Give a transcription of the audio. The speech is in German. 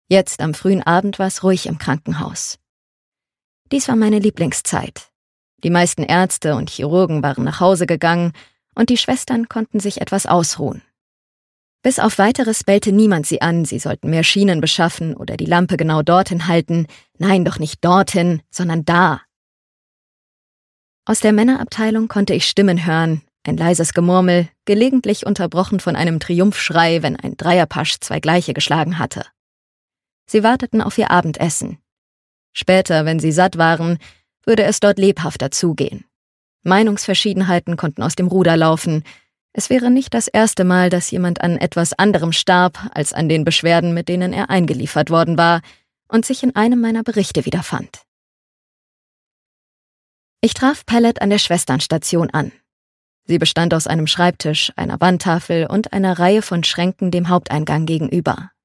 Jetzt am frühen Abend war es ruhig im Krankenhaus. Dies war meine Lieblingszeit. Die meisten Ärzte und Chirurgen waren nach Hause gegangen und die Schwestern konnten sich etwas ausruhen. Bis auf Weiteres bellte niemand sie an, sie sollten mehr Schienen beschaffen oder die Lampe genau dorthin halten. Nein, doch nicht dorthin, sondern da. Aus der Männerabteilung konnte ich Stimmen hören, ein leises Gemurmel, gelegentlich unterbrochen von einem Triumphschrei, wenn ein Dreierpasch zwei Gleiche geschlagen hatte. Sie warteten auf ihr Abendessen. Später, wenn sie satt waren, würde es dort lebhafter zugehen. Meinungsverschiedenheiten konnten aus dem Ruder laufen. Es wäre nicht das erste Mal, dass jemand an etwas anderem starb, als an den Beschwerden, mit denen er eingeliefert worden war und sich in einem meiner Berichte wiederfand. Ich traf Pellet an der Schwesternstation an. Sie bestand aus einem Schreibtisch, einer Wandtafel und einer Reihe von Schränken dem Haupteingang gegenüber.